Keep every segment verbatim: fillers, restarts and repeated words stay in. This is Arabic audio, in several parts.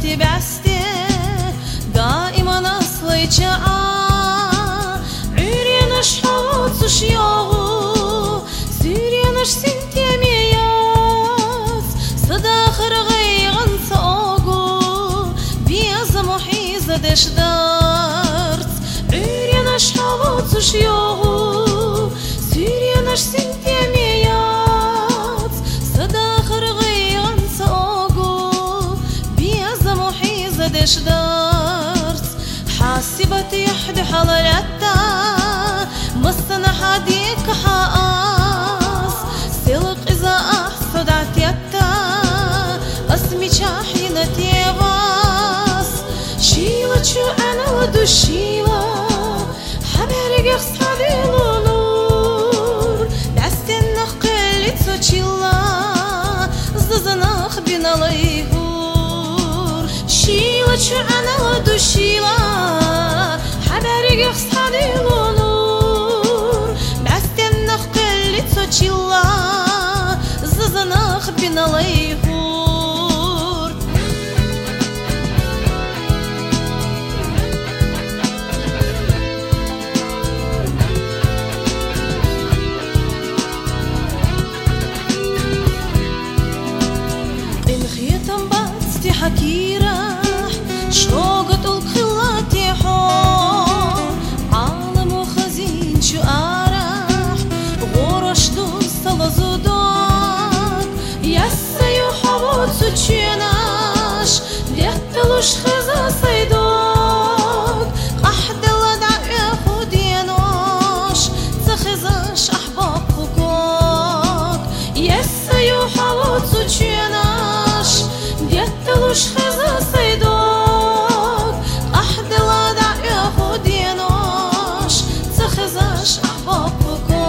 بعستي دائما أصليتش عرينش حوضش ياهو سيرينش سنتي مياس صداخر غيغن ساقو بيز محيزة دش دارت عرينش حوضش ياهو سيرينش سنتي مياس صداخر غيغن ساقو بيز محيزة دش دارت حاسبت يحد حلالتا مصنع حديك حقاس سلق إذا أحصد عتيتا أسمي شاحينة تيباس شيلة شو أنا ودو شيلة حبارك يخصحدي لولور دعستنخ قلت سوچيلا ززنخ بنا ليهور شيلة شو أنا ودو شيلة حبارك يخصحدي لولور دعستنخ قلت سوچيلا ززنخ بنا ليهور حكيرة شوقت الخلاتي حور عالم وخزين شو أرح غورش دوس لزودك يسا يحوط سوچيناش ديتلوش خزا صيدوك قحد لدع يخودينوش تخزاش أحباب خكوك يسا يحوط سوچيناش ديتلوش خزا صيدوك أحد لدع يخودينوش تخزاش أحباب خكوك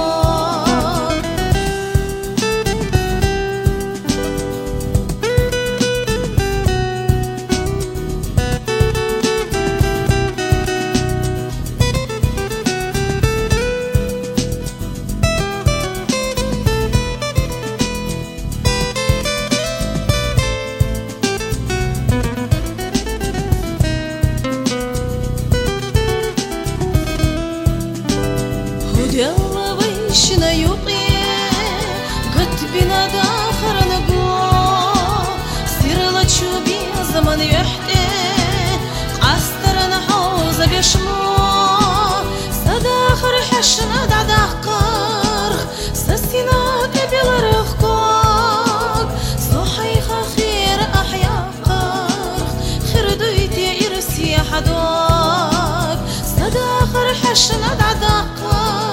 يلا ويشنا يقي قطبنا داخر نقو سيرلا تشوبي زمان يحتي قاسترنا حوزة بيشمو صداخر حشنا دعداقر سسينا تبيل رخكوك صحيخة خير أحياقر خير دويتي إرسي حدوك صداخر حشنا دعداقر